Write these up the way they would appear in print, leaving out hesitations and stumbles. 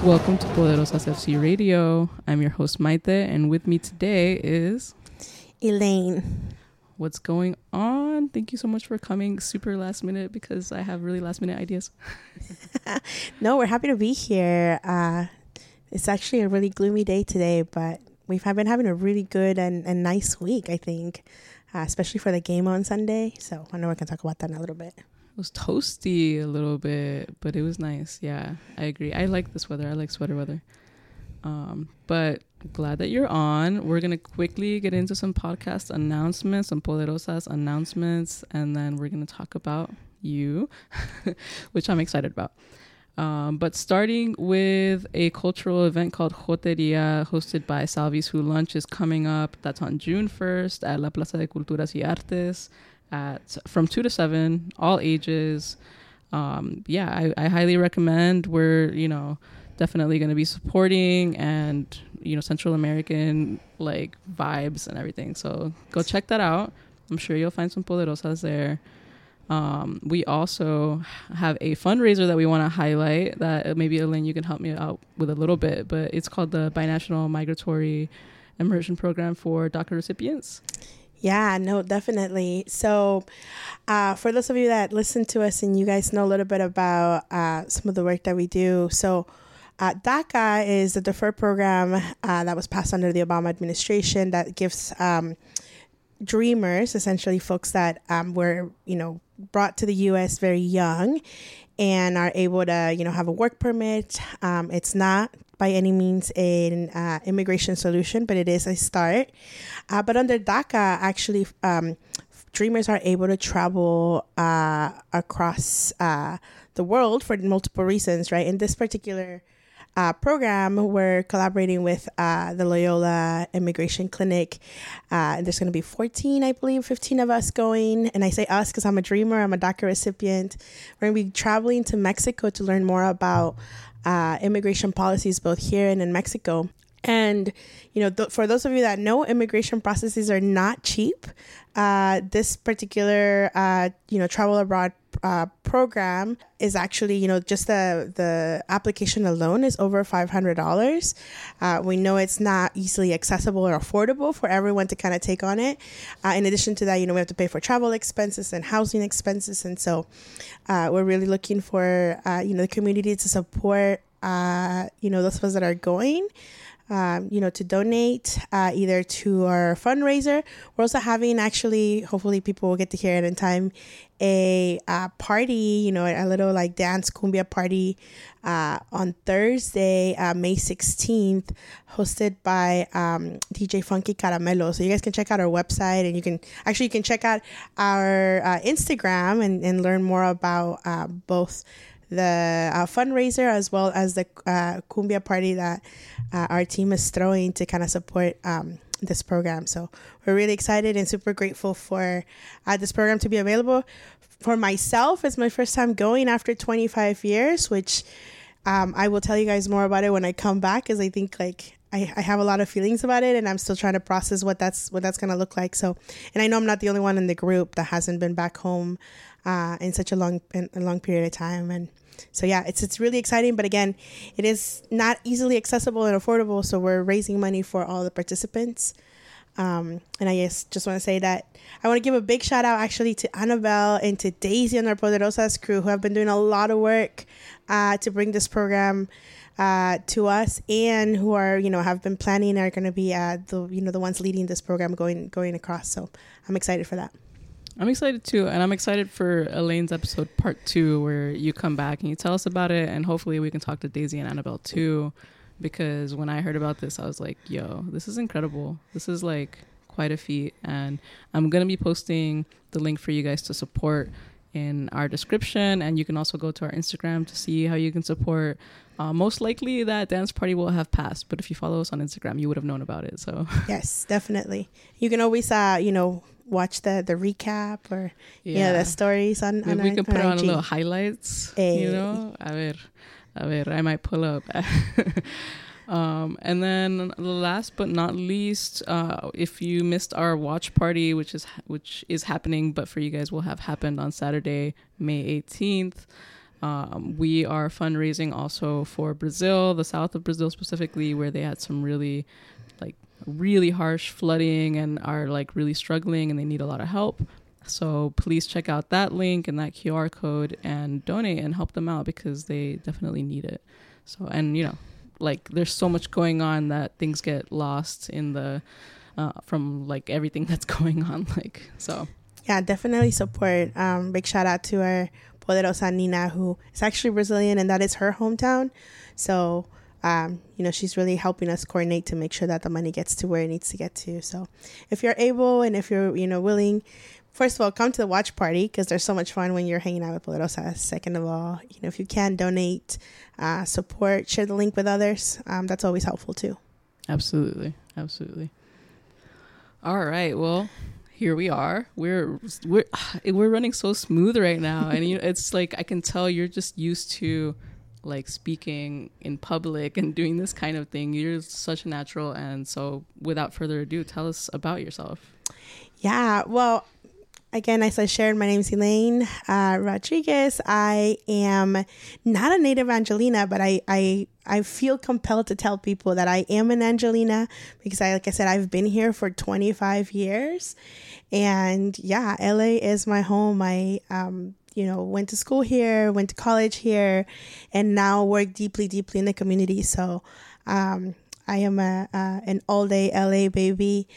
Welcome to Poderosas FC Radio. I'm your host Maite, and with me today is Elaine. What's going on? Thank you so much for coming super last minute because I have really last minute ideas. No, we're happy to be here. It's actually a really gloomy day today, but we've been having a really good and nice week, I think, especially for the game on Sunday. So I know we can talk about that in a little bit. It was toasty a little bit, but it was nice. Yeah, I agree. I like this weather. I like sweater weather. But glad that you're on. We're going to quickly get into some podcast announcements, some Poderosas announcements, and then we're going to talk about you, which I'm excited about. But starting with a cultural event called Joteria, hosted by Salvis, who lunch is coming up. That's on June 1st at La Plaza de Culturas y Artes from 2 to 7, all ages. I highly recommend. We're, definitely going to be supporting and, Central American like vibes and everything. So go check that out. I'm sure you'll find some poderosas there. We also have a fundraiser that we want to highlight that maybe Elaine, you can help me out with a little bit, but it's called the Binational Migratory Immersion Program for DACA recipients. Yeah, no, definitely. So for those of you that listen to us and you guys know a little bit about some of the work that we do. So DACA is a deferred program that was passed under the Obama administration that gives dreamers, essentially folks that were, brought to the U.S. very young and are able to, have a work permit. It's not by any means an immigration solution, but it is a start. But under DACA, actually, dreamers are able to travel across the world for multiple reasons, right? In this particular program, we're collaborating with the Loyola Immigration Clinic. There's going to be 15 of us going. And I say us because I'm a dreamer. I'm a DACA recipient. We're going to be traveling to Mexico to learn more about immigration policies both here and in Mexico. And, for those of you that know, immigration processes are not cheap. This particular, travel abroad program is actually, just the application alone is over $500. We know it's not easily accessible or affordable for everyone to kind of take on it. In addition to that, we have to pay for travel expenses and housing expenses. And so we're really looking for, the community to support, those of us that are going. To donate either to our fundraiser. We're also having, actually, hopefully people will get to hear it in time, a party, a little like dance cumbia party on Thursday, May 16th, hosted by DJ Funky Caramelo. So you guys can check out our website, and you can check out our Instagram and learn more about both the fundraiser as well as the cumbia party that our team is throwing to kind of support this program. So we're really excited and super grateful for this program to be available. For myself, it's my first time going after 25 years, which I will tell you guys more about it when I come back, because I think I have a lot of feelings about it, and I'm still trying to process what that's going to look like. So, and I know I'm not the only one in the group that hasn't been back home in such a long period of time. And so, yeah, it's really exciting. But again, it is not easily accessible and affordable. So we're raising money for all the participants. And I just want to say that I want to give a big shout out actually to Annabelle and to Daisy and our Poderosas crew, who have been doing a lot of work to bring this program to us, and who are, have been planning and are going to be the ones leading this program going across. So I'm excited for that. I'm excited too, and I'm excited for Elaine's episode part 2, where you come back and you tell us about it, and hopefully we can talk to Daisy and Annabelle too, because when I heard about this, I was like, yo, this is incredible. This is like quite a feat, and I'm going to be posting the link for you guys to support in our description, and you can also go to our Instagram to see how you can support. Most likely that dance party will have passed, but if you follow us on Instagram, you would have known about it. So yes, definitely. You can always watch the recap or the stories on maybe we can put on a little highlights. Hey. A ver, I might pull up. And then last but not least, if you missed our watch party, which is happening, but for you guys will have happened on Saturday, May 18th. We are fundraising also for Brazil, the south of Brazil specifically, where they had some really harsh flooding and are like really struggling and they need a lot of help. So please check out that link and that QR code and donate and help them out because they definitely need it. So, and like there's so much going on that things get lost in the from like everything that's going on, like, so yeah, definitely support. Big shout out to our Poderosa Nina, who is actually Brazilian, and that is her hometown. So, she's really helping us coordinate to make sure that the money gets to where it needs to get to. So if you're able and if you're, willing, first of all, come to the watch party because there's so much fun when you're hanging out with Poderosa. Second of all, if you can donate, support, share the link with others. That's always helpful too. Absolutely. Absolutely. All right. Well, here we are. We're running so smooth right now, and it's like I can tell you're just used to like speaking in public and doing this kind of thing. You're such a natural, and so without further ado, tell us about yourself. Yeah, well, again, as I shared, my name is Elaine Rodriguez. I am not a native Angelina, but I feel compelled to tell people that I am an Angelina because like I said, I've been here for 25 years. And yeah, LA is my home. I, went to school here, went to college here, and now work deeply, deeply in the community. So I am an all-day LA baby.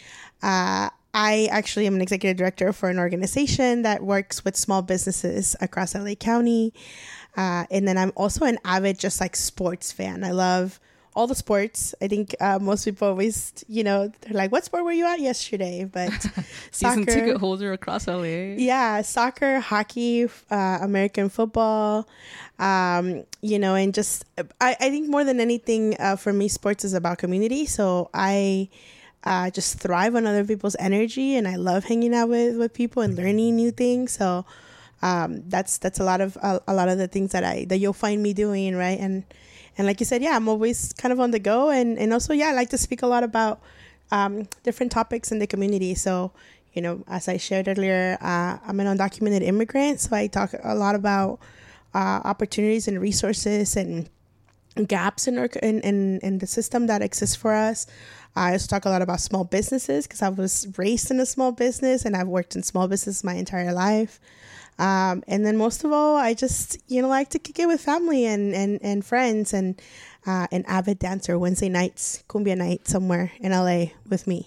I actually am an executive director for an organization that works with small businesses across LA County. And then I'm also an avid, just like sports fan. I love all the sports. I think most people always, they're like, what sport were you at yesterday? But season ticket holder across LA. Yeah, soccer, hockey, American football, and just, I think more than anything for me, sports is about community. So I just thrive on other people's energy, and I love hanging out with people and learning new things. So that's a lot of the things that you'll find me doing, right? And like you said, yeah, I'm always kind of on the go, and also, yeah, I like to speak a lot about different topics in the community. So, as I shared earlier, I'm an undocumented immigrant, so I talk a lot about opportunities and resources and gaps in the system that exists for us. I also talk a lot about small businesses because I was raised in a small business and I've worked in small business my entire life. And then most of all, I just, like to kick it with family and friends and an avid dancer. Wednesday nights, cumbia night somewhere in LA with me.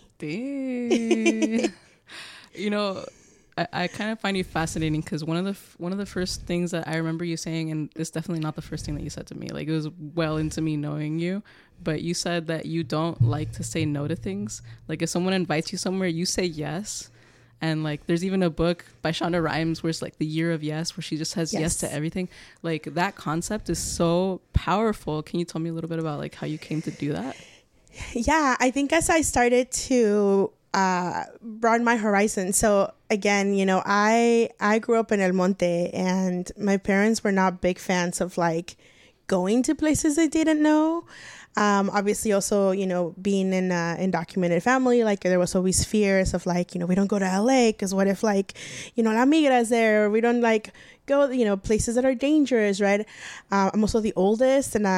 I kind of find you fascinating because one of the first things that I remember you saying, and it's definitely not the first thing that you said to me, like it was well into me knowing you, but you said that you don't like to say no to things. Like if someone invites you somewhere, you say yes. And like there's even a book by Shonda Rhimes where it's like the year of yes, where she just says yes to everything. Like that concept is so powerful. Can you tell me a little bit about like how you came to do that? Yeah, I think as I started to broaden my horizon. So again, I grew up in El Monte, and my parents were not big fans of like going to places they didn't know. Obviously also, being in an undocumented family, like there was always fears of like, we don't go to LA because what if like, La Migra is there, or we don't like go, places that are dangerous, right? I'm also the oldest, and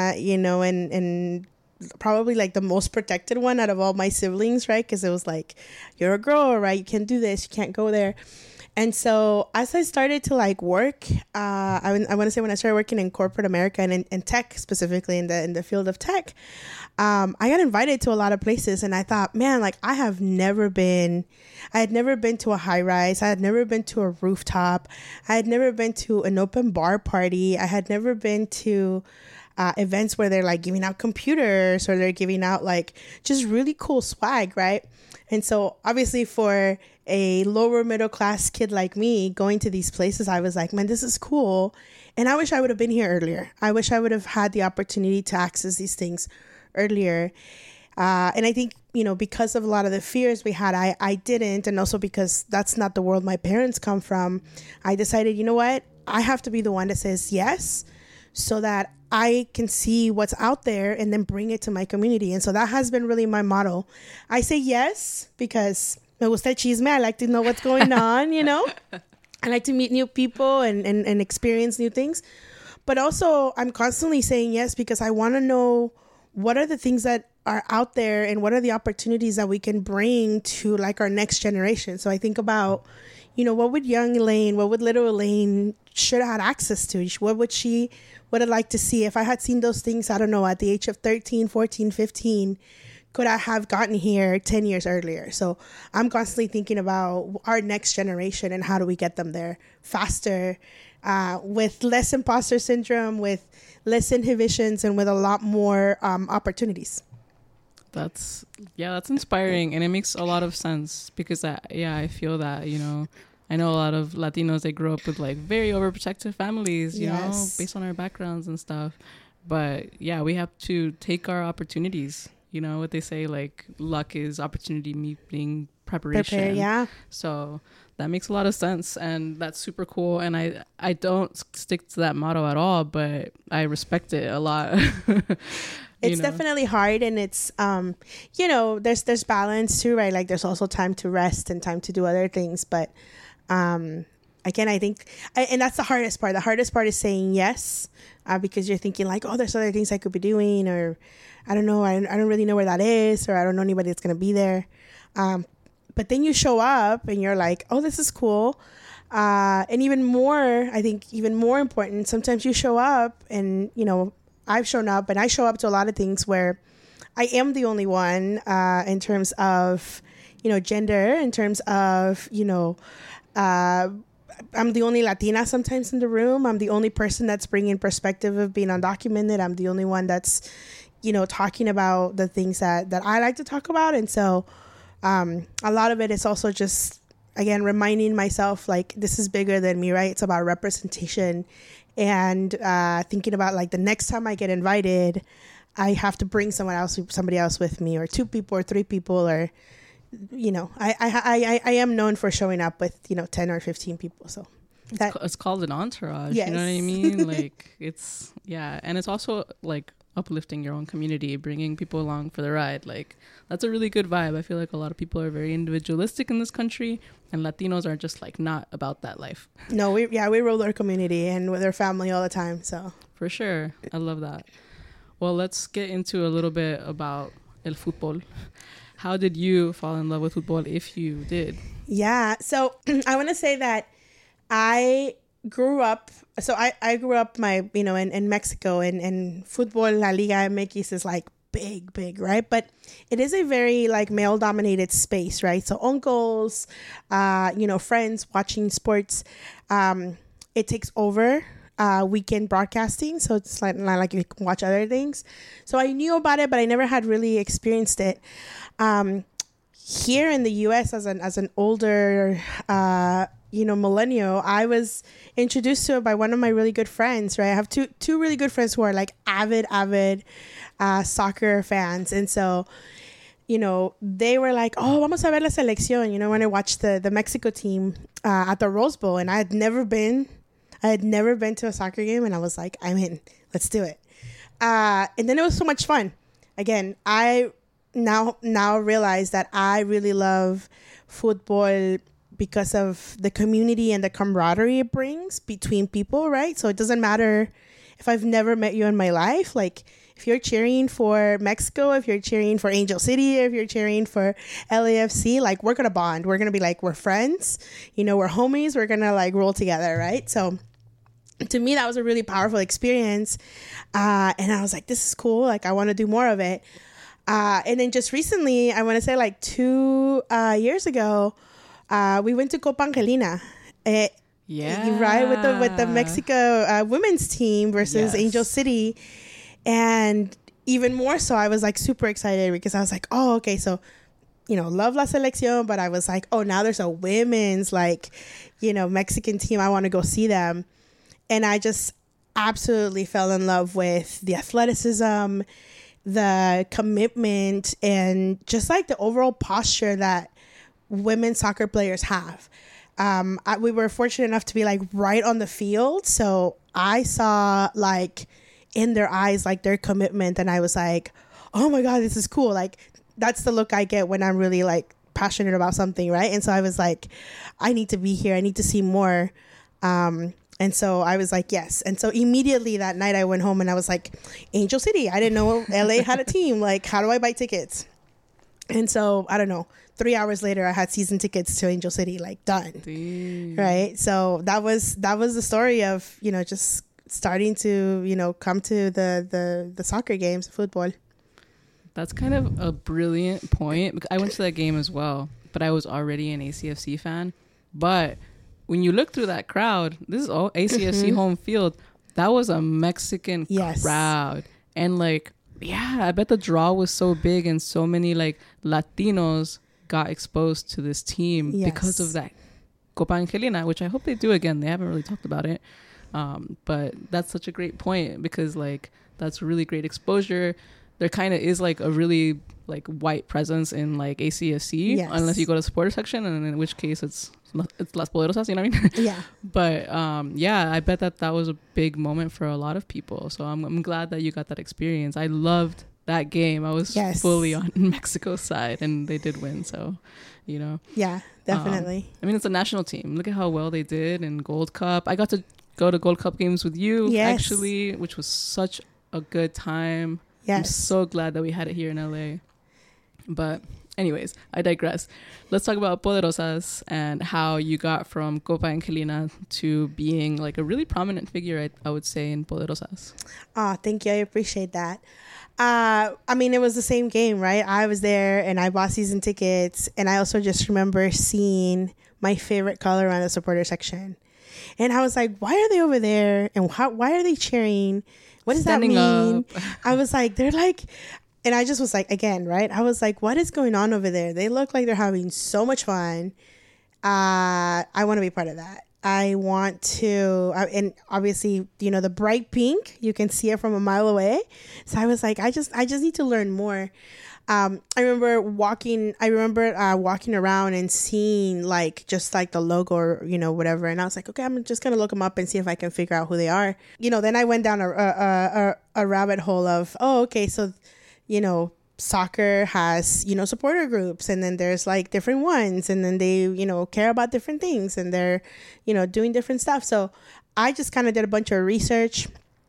and probably like the most protected one out of all my siblings, right? Because it was like, you're a girl, right? You can't do this, you can't go there. And so as I started to like work, I want to say when I started working in corporate America and in tech, specifically in the field of tech, I got invited to a lot of places, and I thought, man, like I had never been to a high rise. I had never been to a rooftop. I had never been to an open bar party. I had never been to events where they're like giving out computers or they're giving out like just really cool swag, right? And so obviously for a lower middle class kid like me going to these places, I was like, man, this is cool. And I wish I would have been here earlier. I wish I would have had the opportunity to access these things earlier. And I think, because of a lot of the fears we had, I didn't. And also because that's not the world my parents come from, I decided, you know what? I have to be the one that says yes, so that I can see what's out there and then bring it to my community. And so that has been really my motto. I say yes because me gusta el chisme. I like to know what's going on, I like to meet new people and experience new things. But also, I'm constantly saying yes because I want to know what are the things that are out there and what are the opportunities that we can bring to like our next generation. So I think about, what would young Elaine, what would little Elaine should have had access to? What would have liked to see? If I had seen those things, I don't know, at the age of 13, 14, 15, could I have gotten here 10 years earlier? So I'm constantly thinking about our next generation and how do we get them there faster, with less imposter syndrome, with less inhibitions, and with a lot more opportunities. That's inspiring, and it makes a lot of sense because I feel that, I know a lot of Latinos, they grow up with like very overprotective families, you know, based on our backgrounds and stuff. But yeah, we have to take our opportunities. You know what they say, like luck is opportunity meeting preparation. Prepare, yeah. So that makes a lot of sense, and that's super cool. And I don't stick to that motto at all, but I respect it a lot. It's definitely hard, and it's there's balance too, right? Like there's also time to rest and time to do other things, but again, I think and that's the hardest part. The hardest part is saying yes, because you're thinking like, oh, there's other things I could be doing, or I don't know, I don't really know where that is, or I don't know anybody that's going to be there. But then you show up and you're like, oh, this is cool. And even more important, sometimes you show up and, I've shown up and I show up to a lot of things where I am the only one in terms of, gender, in terms of, I'm the only Latina sometimes in the room. I'm the only person that's bringing perspective of being undocumented. I'm the only one that's, talking about the things that I like to talk about. And so a lot of it is also just, again, reminding myself, like, this is bigger than me, right? It's about representation and thinking about, like, the next time I get invited, I have to bring somebody else with me, or 2 people or 3 people, or, I am known for showing up with, 10 or 15 people. So it's called an entourage. Yes. You know what I mean? Like, it's, yeah. And it's also like uplifting your own community, bringing people along for the ride. Like, that's a really good vibe. I feel like a lot of people are very individualistic in this country, and Latinos are just like not about that life. No, we roll our community and with our family all the time. So for sure, I love that. Well, let's get into a little bit about el fútbol. How did you fall in love with football, if you did? Yeah, so I want to say that I grew up in Mexico, and football, La Liga MX is like big, right? But it is a very like male dominated space, right? So uncles, friends watching sports, it takes over weekend broadcasting. So it's like not like you can watch other things. So I knew about it, but I never had really experienced it. Here in the US as an older, millennial, I was introduced to it by one of my really good friends, right? I have two really good friends who are like avid soccer fans. And so, they were like, oh, vamos a ver la selección, when I watched the Mexico team at the Rose Bowl. And I had never been to a soccer game, and I was like, I'm in, let's do it. And then it was so much fun. Again, I now realize that I really love football because of the community and the camaraderie it brings between people, right? So it doesn't matter if I've never met you in my life. Like, if you're cheering for Mexico, if you're cheering for Angel City, if you're cheering for LAFC, like, we're going to bond. We're going to be like, we're friends, we're homies. We're going to like roll together, right? So to me, that was a really powerful experience. And I was like, this is cool. Like, I want to do more of it. And then just recently, I want to say like 2 years ago, we went to Copa Angelina. Yeah. Right, with the Mexico women's team versus Angel City. And even more so, I was like super excited because I was like, oh, okay, so, love La Selección, but I was like, oh, now there's a women's like, Mexican team. I want to go see them. And I just absolutely fell in love with the athleticism, the commitment, and just like the overall posture that women soccer players have. We were fortunate enough to be like right on the field. So I saw like in their eyes, like their commitment. And I was like, oh my God, this is cool. Like, that's the look I get when I'm really like passionate about something. Right. And so I was like, I need to be here. I need to see more. And so I was like, yes. And so immediately that night I went home and I was like, Angel City. I didn't know LA had a team. Like, how do I buy tickets? And so, I don't know, 3 hours later, I had season tickets to Angel City, like done. Damn. Right. So that was the story of, just starting to, come to the soccer games, football. That's kind of a brilliant point. I went to that game as well, but I was already an ACFC fan. But when you look through that crowd, this is all ACFC home field. That was a Mexican crowd. And like, yeah, I bet the draw was so big and so many like Latinos got exposed to this team because of that Copa Angelina, which I hope they do again. They haven't really talked about it. But that's such a great point because like that's really great exposure. There kind of is like a really like white presence in like ACFC unless you go to the supporter section, and in which case it's Las Poderosas, you know what I mean? Yeah. But yeah, I bet that was a big moment for a lot of people. So I'm glad that you got that experience. I loved that game. I was fully on Mexico's side, and they did win. So, Yeah, definitely. I mean, it's a national team. Look at how well they did in Gold Cup. I got to go to Gold Cup games with you, actually, which was such a good time. Yes. I'm so glad that we had it here in LA. But anyways, I digress. Let's talk about Poderosas and how you got from Copa Angelina to being like a really prominent figure, I would say, in Poderosas. Oh, thank you. I appreciate that. I mean, it was the same game, right? I was there and I bought season tickets. And I also just remember seeing my favorite color on the supporter section. And I was like, why are they over there? And why are they cheering? What does that mean? I was like, they're like, and I just was like, again, right? I was like, what is going on over there? They look like they're having so much fun. I want to be part of that. I want to, and obviously, the bright pink, you can see it from a mile away. So I was like, I just need to learn more. I remember walking around and seeing like just like the logo or whatever, and I was like, okay, I'm just gonna look them up and see if I can figure out who they are. Then I went down a rabbit hole of so soccer has supporter groups, and then there's like different ones, and then they care about different things, and they're doing different stuff. So I just kind of did a bunch of research.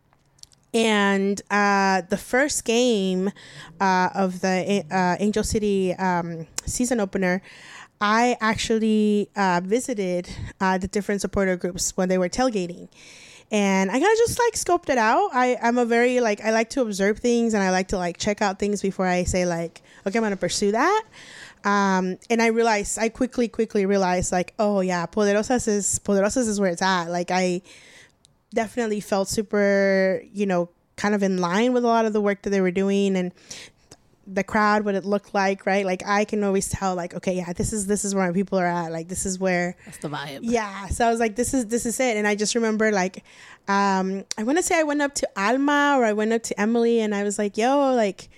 And the first game of the Angel City season opener, I actually visited the different supporter groups when they were tailgating. And I kind of just like scoped it out. I'm a very like, I like to observe things, and I like to like check out things before I say like, okay, I'm going to pursue that. And I quickly realized like, oh yeah, Poderosas is where it's at. Like I definitely felt super, kind of in line with a lot of the work that they were doing, and the crowd, what it looked like, right? Like I can always tell like, okay, yeah, this is where my people are at. Like this is where that's the vibe. Yeah. So I was like, this is it. And I just remember like, I want to say I went up to Alma, or I went up to Emily, and I was like, yo, like,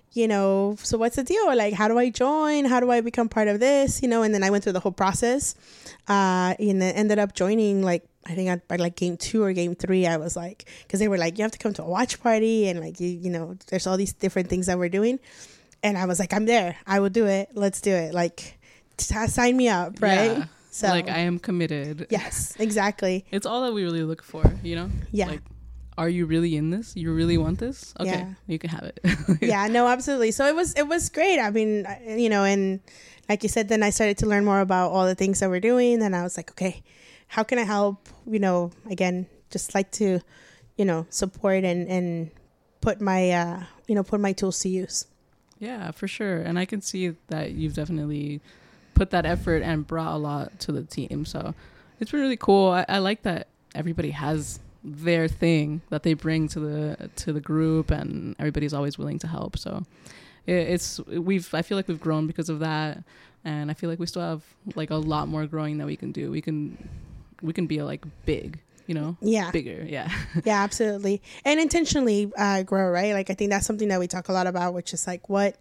so what's the deal? Like, how do I join? How do I become part of this? And then I went through the whole process, and then ended up joining like, I think by like game 2 or game 3, I was like, because they were like, you have to come to a watch party, and like, there's all these different things that we're doing. And I was like, I'm there. I will do it. Let's do it. Like, sign me up. Right. Yeah. So like, I am committed. Yes, exactly. It's all that we really look for, Yeah. Like, are you really in this? You really want this? Okay, yeah. You can have it. Yeah, no, absolutely. So it was great. I mean, and like you said, then I started to learn more about all the things that we're doing. And I was like, okay, how can I help? Again, just like to, support and put my, put my tools to use. Yeah, for sure. And I can see that you've definitely put that effort and brought a lot to the team. So it's been really cool. I like that everybody has their thing that they bring to the group, and everybody's always willing to help. So I feel like we've grown because of that, and I feel like we still have like a lot more growing that we can do. We can be like big, bigger. Yeah. Yeah, absolutely. And intentionally grow, right? Like I think that's something that we talk a lot about, which is like, what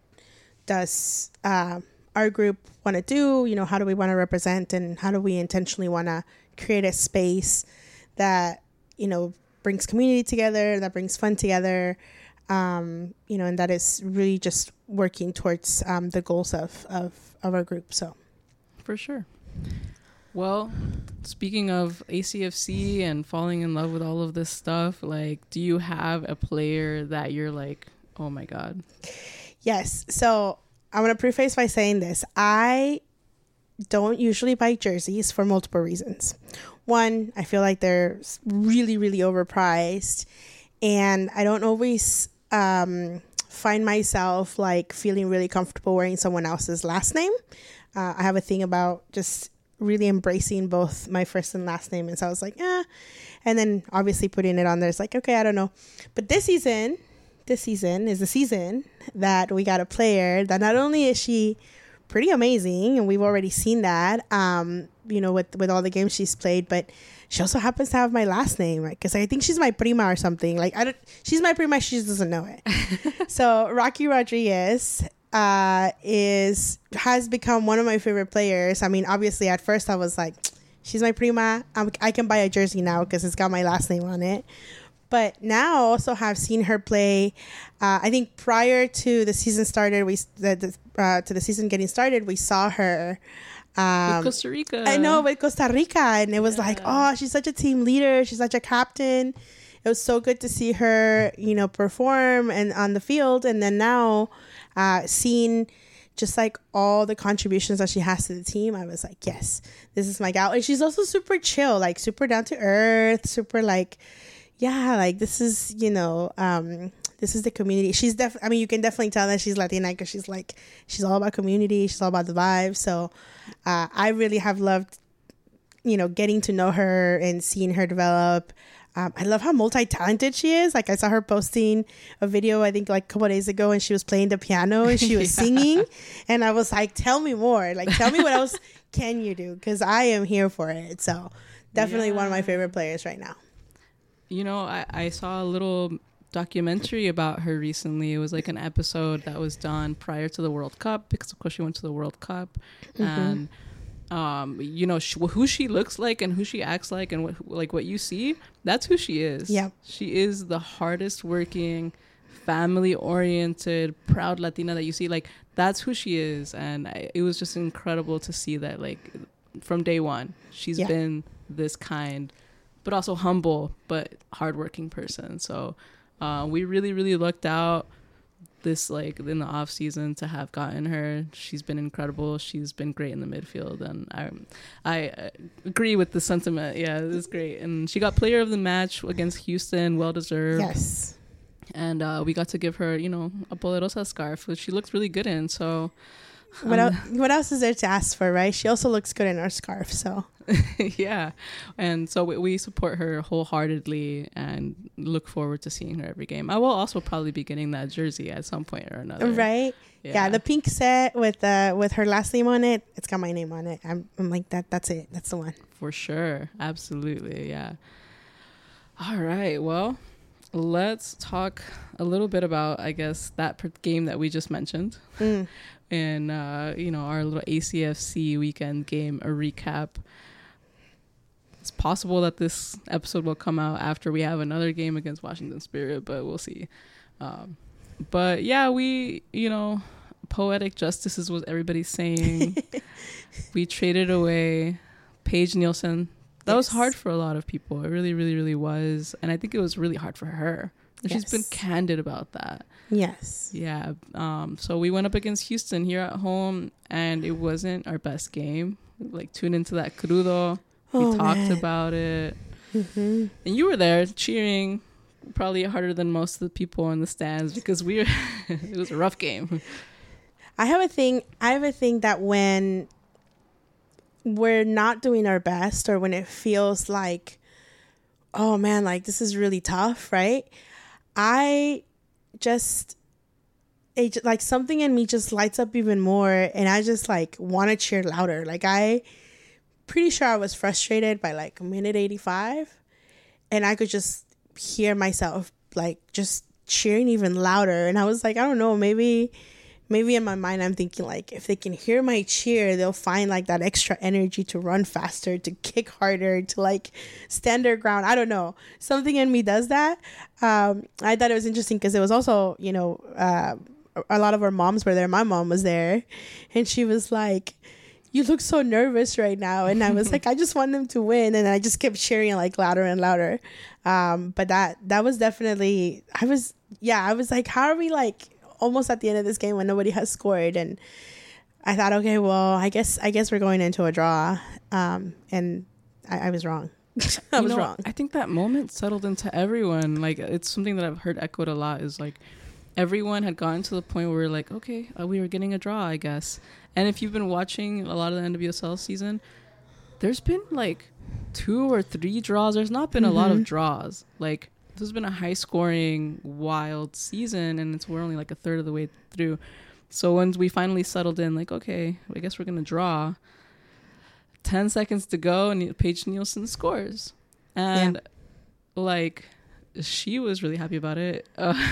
does our group want to do? How do we want to represent, and how do we intentionally want to create a space that brings community together, that brings fun together, and that is really just working towards the goals of our group. So, for sure. Well, speaking of ACFC and falling in love with all of this stuff, like, do you have a player that you're like, oh my God? Yes. So I'm going to preface by saying this. I don't usually buy jerseys for multiple reasons. One, I feel like they're really, really overpriced. And I don't always find myself like feeling really comfortable wearing someone else's last name. I have a thing about just really embracing both my first and last name. And so I was like, yeah. And then obviously putting it on there, it's like, okay, I don't know. But this season is the season that we got a player that not only is she pretty amazing, and we've already seen that, with all the games she's played, but she also happens to have my last name, right? Because I think she's my prima or something. Like, she's my prima, she just doesn't know it. So Rocky Rodriguez has become one of my favorite players. I mean, obviously, at first I was like, she's my prima. I can buy a jersey now because it's got my last name on it. But now I also have seen her play. I think prior to the season started, to the season getting started, we saw her with Costa Rica. I know, with Costa Rica, and it was like, oh, she's such a team leader. She's such a captain. It was so good to see her, perform and on the field. And then now, seeing just like all the contributions that she has to the team, I was like, yes, this is my gal. And she's also super chill, like super down to earth, super like, yeah, like this is, this is the community. She's you can definitely tell that she's Latina because she's all about community. She's all about the vibe. So I really have loved, getting to know her and seeing her develop. I love how multi-talented she is. Like, I saw her posting a video, I think like a couple of days ago, and she was playing the piano and she was singing. And I was like, tell me more. Like, tell me what else can you do? Because I am here for it. So definitely one of my favorite players right now. I saw a little documentary about her recently. It was like an episode that was done prior to the World Cup, because of course she went to the World Cup. Mm-hmm. And who she looks like and who she acts like, and what you see, that's who she is. Yeah, she is the hardest working, family oriented, proud Latina that you see. Like, that's who she is. And it was just incredible to see that, like, from day one she's been this kind but also humble but hardworking person. So we really, really looked out this, like, in the off season to have gotten her. She's been incredible. She's been great in the midfield, and I agree with the sentiment. Yeah, it was great. And she got player of the match against Houston, well deserved. Yes. And we got to give her, a Poderosa scarf, which she looks really good in. So what else is there to ask for, right? She also looks good in our scarf, so yeah. And so we support her wholeheartedly and look forward to seeing her every game. I will also probably be getting that jersey at some point or another, right? Yeah, the pink set with her last name on it. It's got my name on it. I'm like, that's it, that's the one for sure. Absolutely. Yeah. All right, well, let's talk a little bit about, I guess, that game that we just mentioned. And our little ACFC weekend game, a recap. It's possible that this episode will come out after we have another game against Washington Spirit, but we'll see. But yeah, we, poetic justice is what everybody's saying. We traded away Paige Nielsen. That was hard for a lot of people. It really, really, really was. And I think it was really hard for her. And she's been candid about that. Yes. Yeah. So we went up against Houston here at home, and it wasn't our best game. Like, tune into that crudo. We talked about it. Mm-hmm. And you were there cheering probably harder than most of the people in the stands, because it was a rough game. I have a thing that when we're not doing our best, or when it feels like, oh man, like this is really tough, right? Like something in me just lights up even more, and I just like want to cheer louder. Like, I pretty sure I was frustrated by like minute 85, and I could just hear myself like just cheering even louder. And I was like, I don't know, maybe in my mind I'm thinking like, if they can hear my cheer, they'll find like that extra energy to run faster, to kick harder, to like stand their ground. I don't know, something in me does that. I thought it was interesting because it was also, a lot of our moms were there. My mom was there, and she was like, you look so nervous right now. And I was like, I just want them to win. And I just kept cheering like louder and louder. But that was definitely, I was like, how are we like almost at the end of this game when nobody has scored? And I thought, okay, well, I guess we're going into a draw. And I was wrong. I was wrong. I think that moment settled into everyone. Like, it's something that I've heard echoed a lot, is like everyone had gotten to the point where we're like, okay, we were getting a draw, I guess. And if you've been watching a lot of the NWSL season, there's been like 2 or 3 draws. There's not been a lot of draws. Like, this has been a high scoring, wild season, and we're only like a third of the way through. So when we finally settled in, like, okay, I guess we're gonna draw. 10 seconds to go and Paige Nielsen scores, and like, she was really happy about it.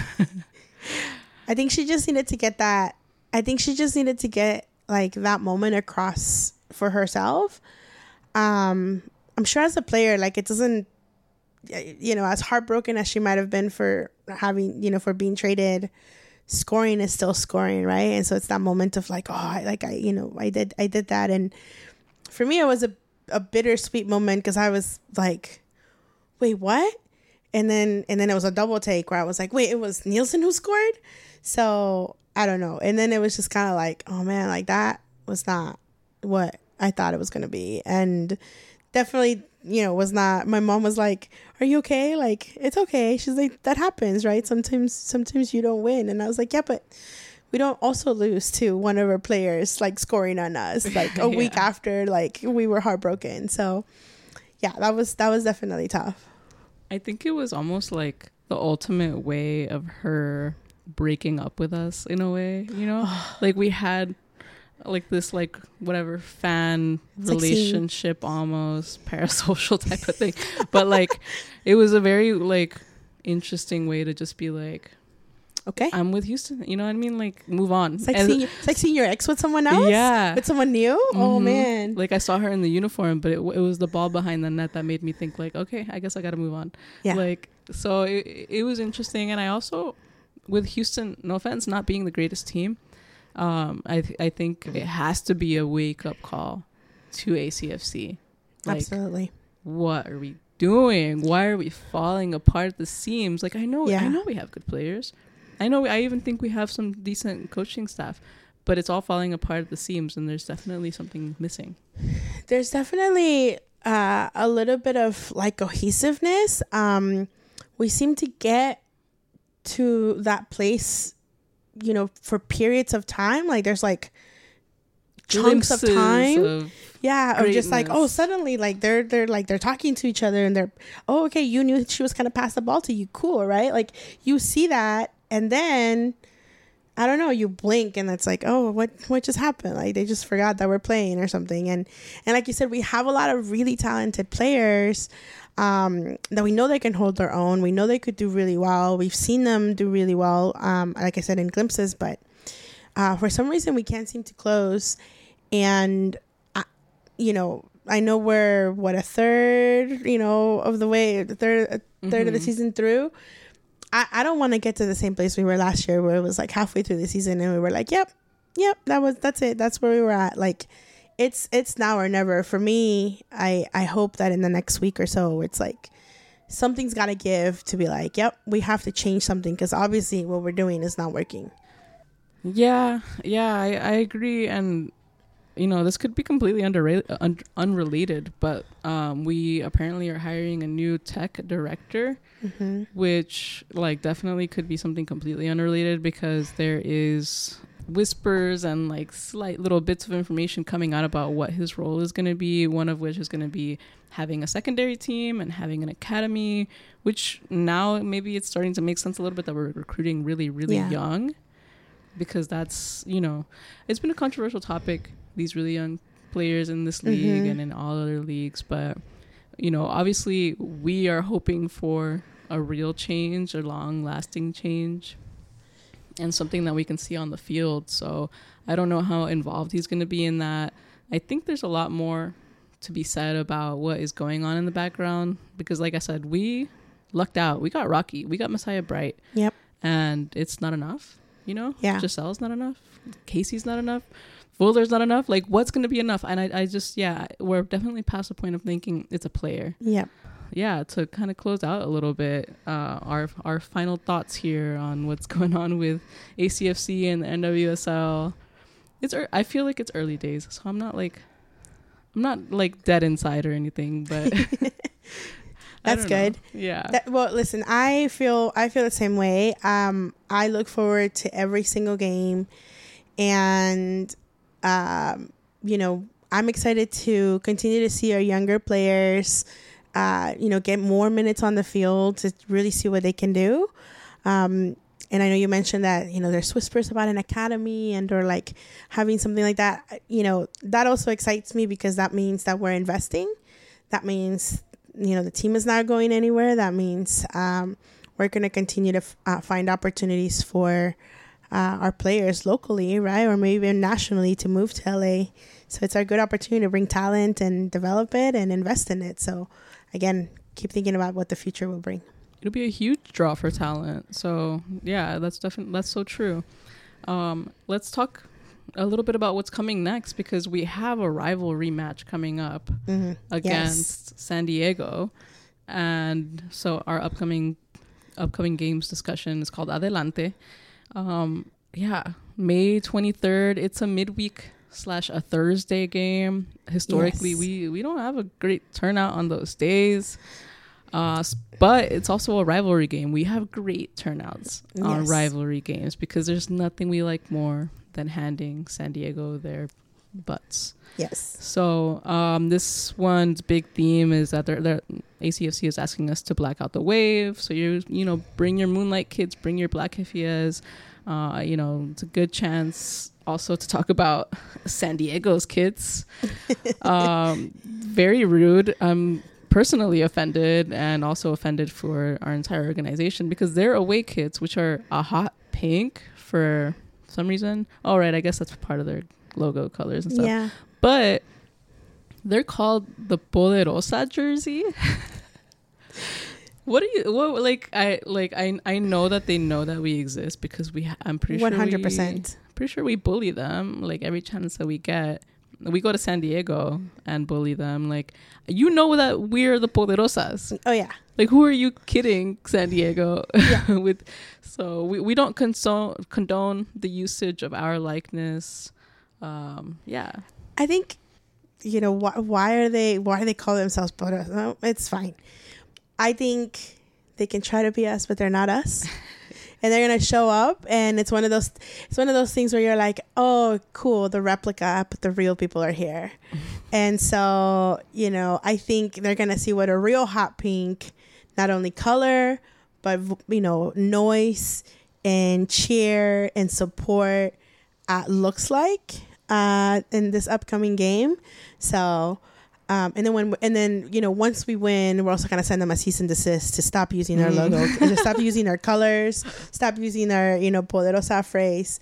I think she just needed to get that. I think she just needed to get like that moment across for herself. I'm sure as a player, like, it doesn't, as heartbroken as she might have been for having, for being traded, scoring is still scoring, right? And so it's that moment of like, I did that. And for me, it was a bittersweet moment, because I was like, wait, what? And then it was a double take where I was like, wait, it was Nielsen who scored? So I don't know. And then it was just kind of like, oh man, like, that was not what I thought it was going to be. And definitely, was not. My mom was like, are you okay? Like, it's okay. She's like, that happens, right? Sometimes you don't win. And I was like, yeah, but we don't also lose to one of our players like scoring on us like a week after like we were heartbroken. So yeah, that was definitely tough. I think it was almost like the ultimate way of her breaking up with us in a way, like we had like this like whatever fan it's relationship, like almost parasocial type of thing. But like, it was a very like interesting way to just be like, okay, I'm with Houston. You know what I mean? Like, move on. It's like seeing your ex with someone else? Yeah. With someone new? Mm-hmm. Oh, man. Like, I saw her in the uniform, but it was the ball behind the net that made me think, like, okay, I guess I got to move on. Yeah. Like, so it was interesting. And I also, with Houston, no offense, not being the greatest team, I think it has to be a wake-up call to ACFC. Like, absolutely. What are we doing? Why are we falling apart at the seams? Like, I know we have good players. I even think we have some decent coaching staff, but it's all falling apart at the seams, and there's definitely something missing. There's definitely a little bit of like cohesiveness. We seem to get to that place, for periods of time. Like, there's like chunks of time. Of just like, oh, suddenly like they're talking to each other, and they're, oh, okay, you knew she was gonna pass the ball to you, cool, right? Like, you see that. And then, I don't know, you blink and it's like, oh, what just happened? Like, they just forgot that we're playing or something. And like you said, we have a lot of really talented players that we know they can hold their own. We know they could do really well. We've seen them do really well, like I said, in glimpses. But for some reason, we can't seem to close. And, I know we're, a third, of the way, a third of the season through. I don't want to get to the same place we were last year, where it was like halfway through the season and we were like, yep, that's it. That's where we were at. Like, it's now or never. For me, I hope that in the next week or so, it's like something's got to give to be like, yep, we have to change something, because obviously what we're doing is not working. Yeah, I agree. And, this could be completely unrelated, but we apparently are hiring a new tech director, which like definitely could be something completely unrelated, because there is whispers and like slight little bits of information coming out about what his role is going to be, one of which is going to be having a secondary team and having an academy, which now maybe it's starting to make sense a little bit that we're recruiting really, really young, because that's, it's been a controversial topic, these really young players in this league and in all other leagues. But, obviously we are hoping for a real change, a long-lasting change, and something that we can see on the field. So I don't know how involved he's going to be in that. I think there's a lot more to be said about what is going on in the background, because like I said, we lucked out. We got Rocky. We got Messiah Bright. Yep. And it's not enough, Yeah. Giselle's not enough. Casey's not enough. Fuller's not enough. Like, what's going to be enough? And I just, yeah, we're definitely past the point of thinking it's a player. Yep. Yeah, to kind of close out a little bit, our final thoughts here on what's going on with ACFC and the NWSL. I feel like it's early days, so I'm not like dead inside or anything, but that's good. Know. Yeah. Well, listen, I feel the same way. I look forward to every single game, and you know, I'm excited to continue to see our younger players, you know, get more minutes on the field to really see what they can do. And I know you mentioned that, you know, there's whispers about an academy and or like having something like that. You know, that also excites me because that means that we're investing. That means, you know, the team is not going anywhere. That means we're going to continue to find opportunities for our players locally, right? Or maybe even nationally to move to LA. So it's a good opportunity to bring talent and develop it and invest in it. So again, keep thinking about what the future will bring. It'll be a huge draw for talent. So yeah, that's so true. Let's talk a little bit about what's coming next, because we have a rivalry match coming up against San Diego. And so our upcoming games discussion is called Adelante. May 23rd. It's a midweek / a Thursday game. Historically, we don't have a great turnout on those days. But it's also a rivalry game. We have great turnouts on rivalry games because there's nothing we like more than handing San Diego their butts. Yes. So this one's big theme is that their ACFC is asking us to black out the wave. So you know, bring your Moonlight kids, bring your Black Hifias. You know, it's a good chance also to talk about San Diego's kids. Very rude. Personally offended, and also offended for our entire organization because their away kits, which are a hot pink for some reason. All right, I guess that's part of their logo colors and stuff. Yeah. But they're called the Poderosa jersey. I know that they know that we exist because I'm pretty 100%. Pretty sure we bully them like every chance that we get. We go to San Diego and bully them. Like, you know that we're the Poderosas. Oh, yeah. Like, who are you kidding, San Diego? Yeah. So we don't condone the usage of our likeness. Yeah. I think, you know, why are they calling themselves Poderosa? No, it's fine. I think they can try to be us, but they're not us. And they're going to show up, and it's one of those things where you're like, oh, cool, the replica, but the real people are here. And so, you know, I think they're going to see what a real hot pink, not only color, but, you know, noise and cheer and support looks like in this upcoming game. So, and then you know, once we win, we're also gonna send them a cease and desist to stop using our logo, to stop using our colors, stop using our, you know, Poderosa phrase.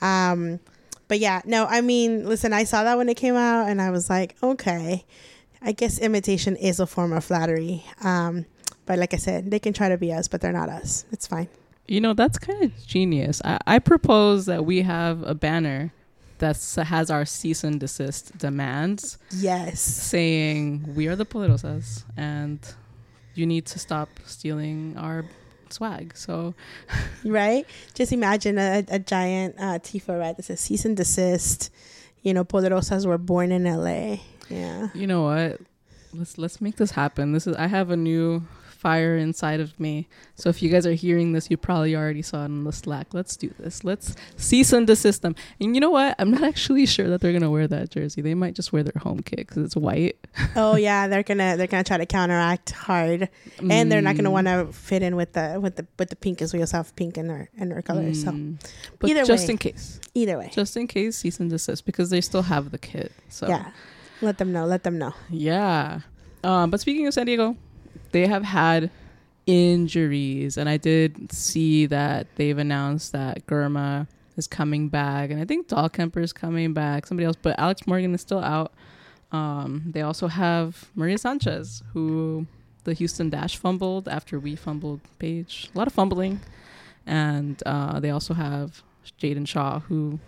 But yeah, no, I mean, listen, I saw that when it came out, and I was like, okay, I guess imitation is a form of flattery. But like I said, they can try to be us, but they're not us. It's fine. You know, that's kind of genius. I propose that we have a banner that has our cease and desist demands. Yes. Saying we are the Poderosas and you need to stop stealing our swag. So, right? Just imagine a giant Tifa, right? That says cease and desist. You know, Poderosas were born in LA. Yeah. You know what? Let's make this happen. I have a new fire inside of me. So if you guys are hearing this, you probably already saw it on the Slack. Let's do this. Let's cease and desist them. And you know what? I'm not actually sure that they're gonna wear that jersey. They might just wear their home kit because it's white. Oh yeah, they're gonna try to counteract hard, and they're not gonna want to fit in with the pink, because we also have pink in our colors. So, but either just way, just in case, cease and desist, because they still have the kit. So yeah, let them know. Yeah. But speaking of San Diego, they have had injuries, and I did see that they've announced that Germa is coming back, and I think Dahlkemper is coming back, somebody else, but Alex Morgan is still out. They also have Maria Sanchez, who the Houston Dash fumbled after we fumbled Paige. A lot of fumbling. And they also have Jaden Shaw, who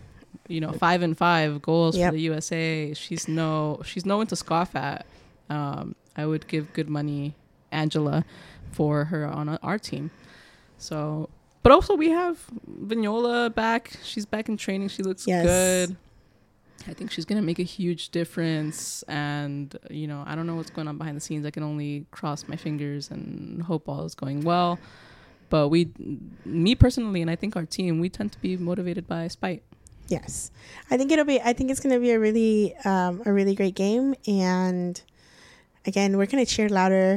5-5 goals Yep. for the USA. She's no one to scoff at. I would give good money, Angela, for her on our team. So, but also we have Vignola back. She's back in training. She looks good. I think she's going to make a huge difference. And, I don't know what's going on behind the scenes. I can only cross my fingers and hope all is going well. But me personally, and I think our team, we tend to be motivated by spite. Yes. I think it's going to be a really great game. And again, we're going to cheer louder.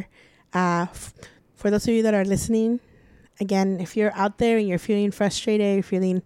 For those of you that are listening, again, if you're out there and you're feeling frustrated, you're feeling,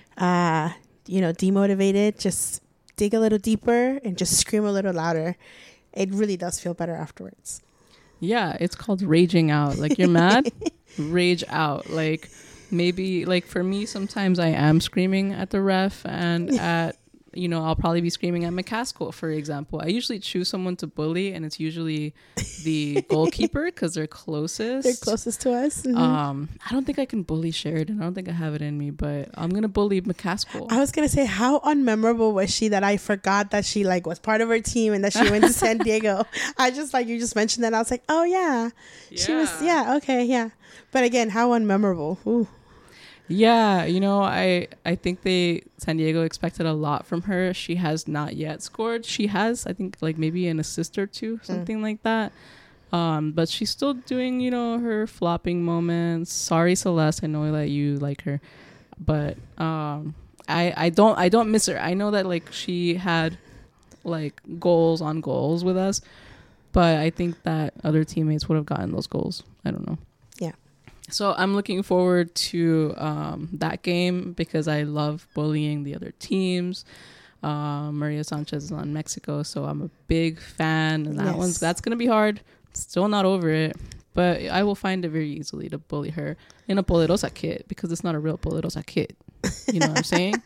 demotivated, just dig a little deeper and just scream a little louder. It really does feel better afterwards. Yeah, it's called raging out. Like, you're mad, rage out. Like, maybe, like, for me, sometimes I am screaming at the ref and at, I'll probably be screaming at McCaskill, for example. I usually choose someone to bully, and it's usually the goalkeeper because they're closest. They're closest to us. Mm-hmm. I don't think I can bully Sheridan. I don't think I have it in me, but I'm going to bully McCaskill. I was going to say, how unmemorable was she that I forgot that she, was part of her team and that she went to San Diego? I just, you just mentioned that. I was like, oh, yeah. She was, okay, yeah. But again, how unmemorable. Ooh. Yeah, I think San Diego expected a lot from her. She has not yet scored. She has, I think, maybe an assist or two, something like that. But she's still doing, her flopping moments. Sorry, Celeste, I know that you like her, but I don't miss her. I know that she had goals on goals with us, but I think that other teammates would have gotten those goals. I don't know. Yeah. So I'm looking forward to that game because I love bullying the other teams. Maria Sanchez is on Mexico, so I'm a big fan. And that's going to be hard. Still not over it. But I will find it very easily to bully her in a Poderosa kit because it's not a real Poderosa kit. You know what I'm saying?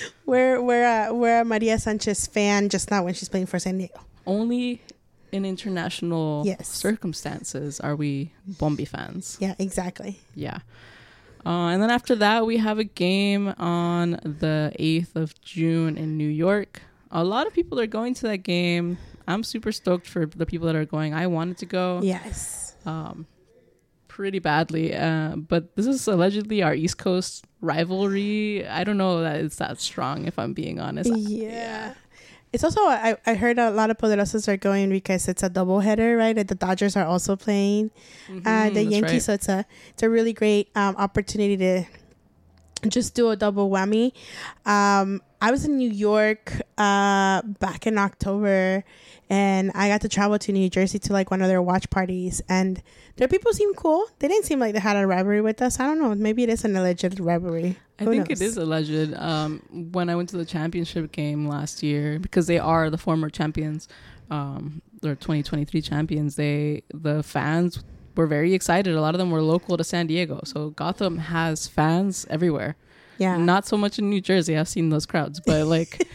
We're a Maria Sanchez fan, just not when she's playing for San Diego. Only in international circumstances are we Bombi fans. Yeah, exactly. Yeah. And then after that, we have a game on the 8th of June in New York. A lot of people are going to that game. I'm super stoked for the people that are going. I wanted to go. Yes. Pretty badly. But this is allegedly our East Coast rivalry. I don't know that it's that strong, if I'm being honest. Yeah. It's also, I heard a lot of Poderosas are going because it's a doubleheader, right? The Dodgers are also playing the Yankees. Right. So it's a really great opportunity to just do a double whammy. I was in New York back in October, and I got to travel to New Jersey to one of their watch parties, and their people seemed cool. They didn't seem like they had a rivalry with us. I don't know. Maybe it is an alleged rivalry. I think it is alleged. When I went to the championship game last year, because they are the former champions, they're 2023 champions, the fans were very excited. A lot of them were local to San Diego. So Gotham has fans everywhere. Yeah. Not so much in New Jersey. I've seen those crowds, but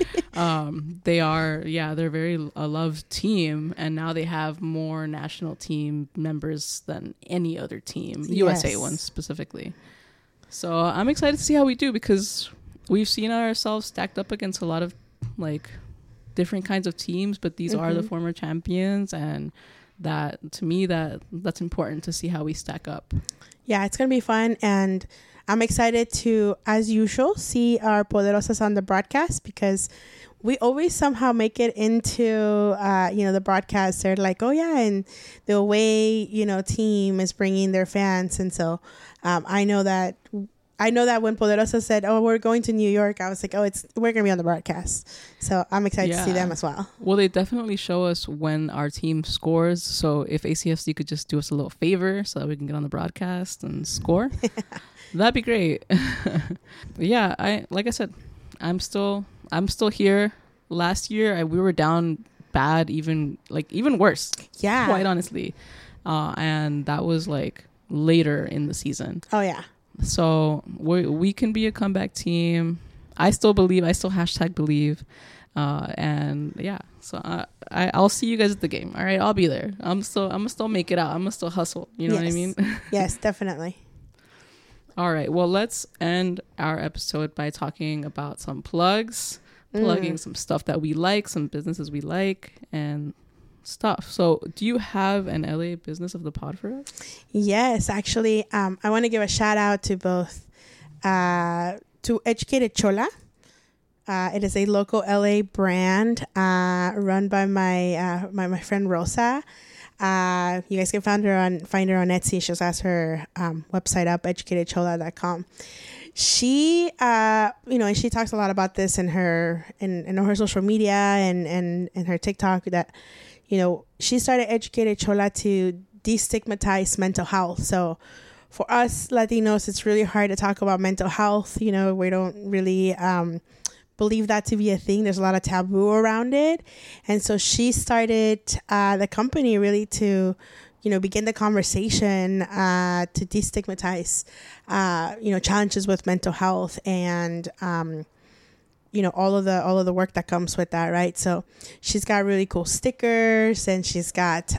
they're very a loved team, and now they have more national team members than any other team, the USA ones specifically. So I'm excited to see how we do because we've seen ourselves stacked up against a lot of different kinds of teams, but these are the former champions, and that to me that's important to see how we stack up. Yeah, it's gonna be fun, and I'm excited to, as usual, see our Poderosas on the broadcast because we always somehow make it into the broadcast. They're like, oh yeah, and the away team is bringing their fans, and so I know that when Poderosa said, oh, we're going to New York, I was like, we're gonna be on the broadcast, so I'm excited to see them as well. Well, they definitely show us when our team scores, so if ACFC could just do us a little favor so that we can get on the broadcast and score. That'd be great. Yeah, like I said, I'm still here. Last year we were down bad, even worse. Yeah, quite honestly, and that was later in the season. Oh yeah. So we can be a comeback team. I still believe. I still #believe. And yeah, so I'll see you guys at the game. All right, I'll be there. I'm gonna still make it out. I'm gonna still hustle. You know what I mean? Yes, definitely. All right. Well, let's end our episode by talking about some plugs. plugging some stuff that we like, some businesses we like, and stuff. So do you have an LA business of the pod for us? Yes, actually, I want to give a shout out to both to Educated Chola. It is a local LA brand run by my friend Rosa. You guys can find her on Etsy. She just has her website up, educatedchola.com. She and she talks a lot about this in her social media and her TikTok, that she started Educated Chola to destigmatize mental health. So for us Latinos, it's really hard to talk about mental health. We don't really believe that to be a thing. There's a lot of taboo around it. And so she started the company really to, begin the conversation to destigmatize, challenges with mental health and, all of the work that comes with that. Right. So she's got really cool stickers, and she's got,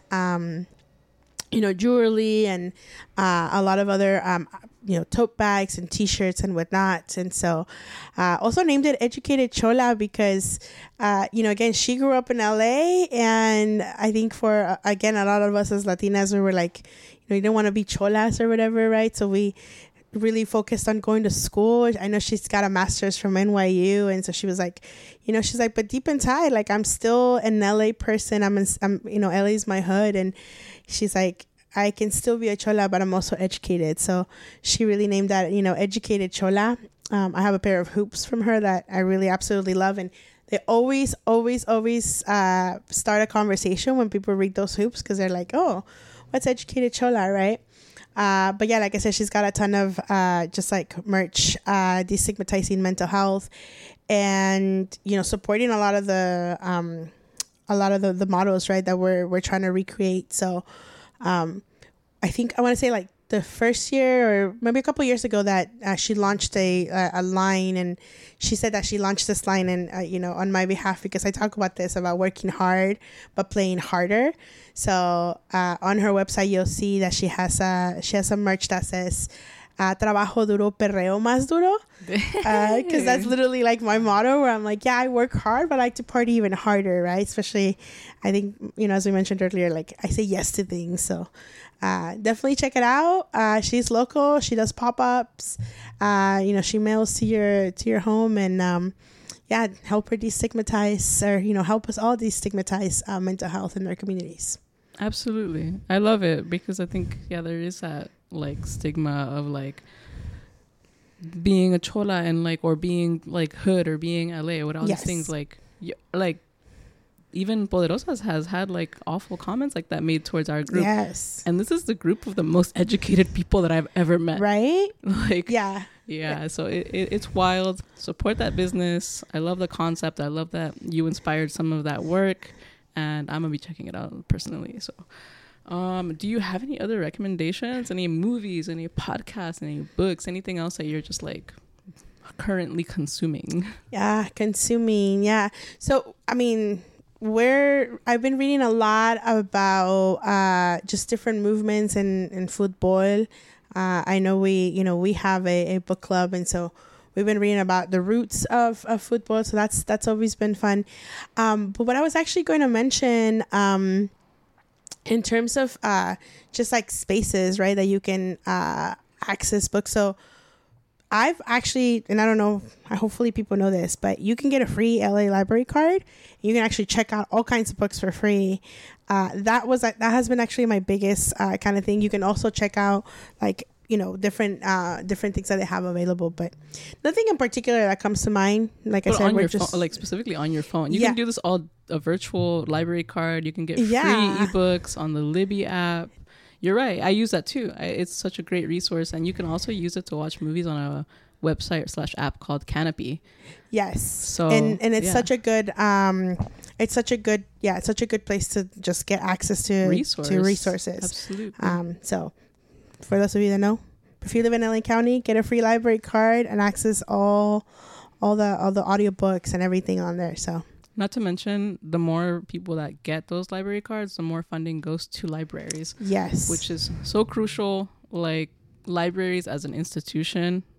jewelry and a lot of other, tote bags and t-shirts and whatnot. And so also named it Educated Chola because, again, she grew up in LA. And I think for, again, a lot of us as Latinas, we were like, you don't want to be cholas or whatever, right? So we really focused on going to school. I know she's got a master's from NYU. And so she was like, she's like, but deep inside, like, I'm still an LA person. I'm LA's my hood. And she's like, I can still be a chola, but I'm also educated. So she really named that, Educated Chola. I have a pair of hoops from her that I really absolutely love. And they always, always, always start a conversation when people read those hoops, because they're like, oh, what's Educated Chola, right? But yeah, like I said, she's got a ton of just like merch, destigmatizing mental health, and supporting a lot of the models, right, that we're trying to recreate. So I think I want to say like the first year or maybe a couple years ago that she launched a line, and she said that she launched this line and on my behalf, because I talk about this, about working hard but playing harder. So on her website you'll see that she has some merch that says trabajo duro, perreo más duro, because that's literally like my motto, where I'm like, yeah, I work hard, but I like to party even harder, right? Especially, I think, as we mentioned earlier, like I say yes to things. So definitely check it out. She's local. She does pop-ups. She mails to your home, and help her destigmatize, or help us all destigmatize mental health in their communities. Absolutely. I love it, because I think there is that like stigma of like being a chola and like, or being like hood, or being LA, with all these things, like even Poderosas has had like awful comments like that made towards our group. Yes. And this is the group of the most educated people that I've ever met. Right? Like, yeah. So it's wild. Support that business. I love the concept. I love that you inspired some of that work, and I'm gonna be checking it out personally. So do you have any other recommendations, any movies, any podcasts, any books, anything else that you're just like currently consuming? So I mean, I've been reading a lot about just different movements in football. I know we have a book club, and so we've been reading about the roots of football. So that's always been fun. But what I was actually going to mention, in terms of just like spaces, right, that you can access books. So I've actually, and I don't know, hopefully people know this, but you can get a free LA library card. You can actually check out all kinds of books for free. That has been actually my biggest kind of thing. You can also check out like, different things that they have available, but nothing in particular that comes to mind. Like I said, we're just like specifically on your phone. You can do this all a virtual library card. You can get free ebooks on the Libby app. You're right. I use that too. It's such a great resource, and you can also use it to watch movies on a website / app called Canopy. Yes. So and it's such a good it's such a good place to just get access to resources. Absolutely. So for those of you that know, if you live in LA County, get a free library card and access all the audiobooks and everything on there. So not to mention, the more people that get those library cards, the more funding goes to libraries. Yes. Which is so crucial. Like, libraries as an institution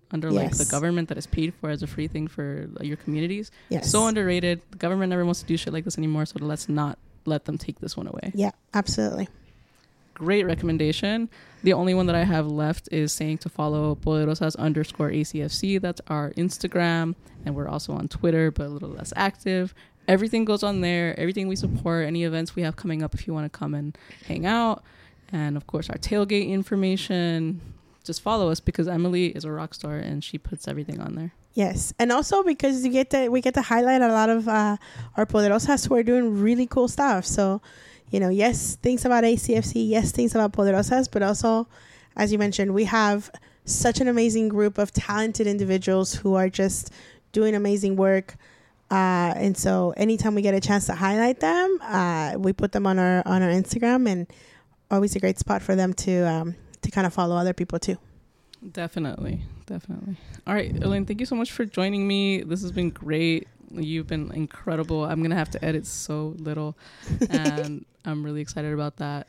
under like the government that is paid for as a free thing for your communities. Yes. So underrated. The government never wants to do shit like this anymore, so let's not let them take this one away. Yeah, absolutely. Great recommendation. The only one that I have left is saying to follow Poderosas_ACFC. That's our Instagram, and we're also on Twitter, but a little less active. Everything goes on there. Everything we support, any events we have coming up if you want to come and hang out. And of course, our tailgate information. Just follow us because Emily is a rock star and she puts everything on there. Yes, and also because we get to highlight a lot of our Poderosas who are doing really cool stuff. So, yes, things about ACFC, yes, things about Poderosas, but also, as you mentioned, we have such an amazing group of talented individuals who are just doing amazing work. And so anytime we get a chance to highlight them, we put them on our Instagram, and always a great spot for them to kind of follow other people too. Definitely. All right, Elaine, thank you so much for joining me. This has been great. You've been incredible. I'm gonna have to edit so little, and I'm really excited about that.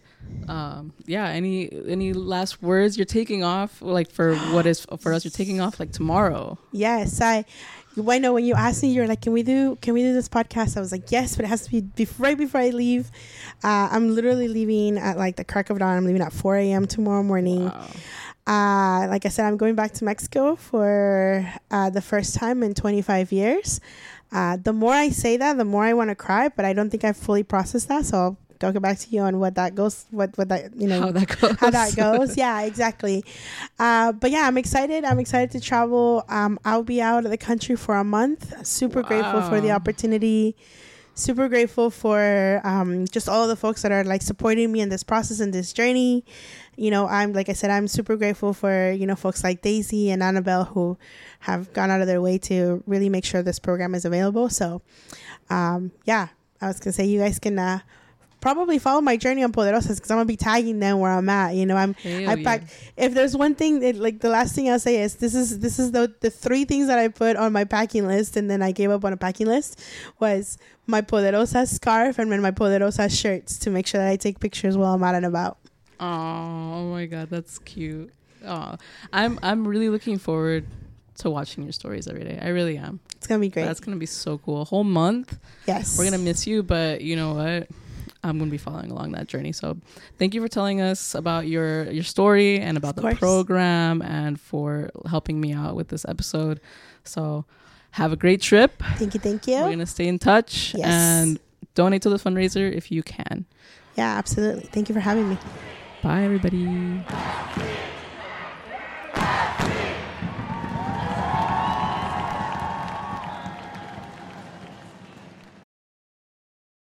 Any last words? You're taking off, like, for what is for us, you're taking off like tomorrow. Yes, I know when you asked me, you're like, can we do this podcast? I was like, yes, but it has to be right before I leave. I'm literally leaving at like the crack of dawn. I'm leaving at 4 a.m. tomorrow morning. Wow. Like I said, I'm going back to Mexico for the first time in 25 years. The more I say that, the more I want to cry, but I don't think I've fully processed that. So I'll get back to you on what that goes, what that, how that goes. Yeah, exactly. But yeah, I'm excited. I'm excited to travel. I'll be out of the country for a month. Super grateful for the opportunity. Super grateful for just all of the folks that are like supporting me in this process and this journey. I'm super grateful for, folks like Daisy and Annabelle who have gone out of their way to really make sure this program is available. So, I was going to say you guys can probably follow my journey on Poderosas because I'm going to be tagging them where I'm at. If there's one thing, the last thing I'll say is this is the three things that I put on my packing list and then I gave up on a packing list was my Poderosas scarf and then my Poderosas shirts to make sure that I take pictures while I'm out and about. Oh my God, that's cute. Oh, I'm really looking forward to watching your stories every day. I really am. It's gonna be great. That's gonna be so cool. A whole month. Yes. We're gonna miss you, but you know what? I'm gonna be following along that journey. So thank you for telling us about your story and about the program and for helping me out with this episode. So have a great trip. Thank you. We're gonna stay in touch and donate to the fundraiser if you can. Yeah, absolutely. Thank you for having me. Bye, everybody.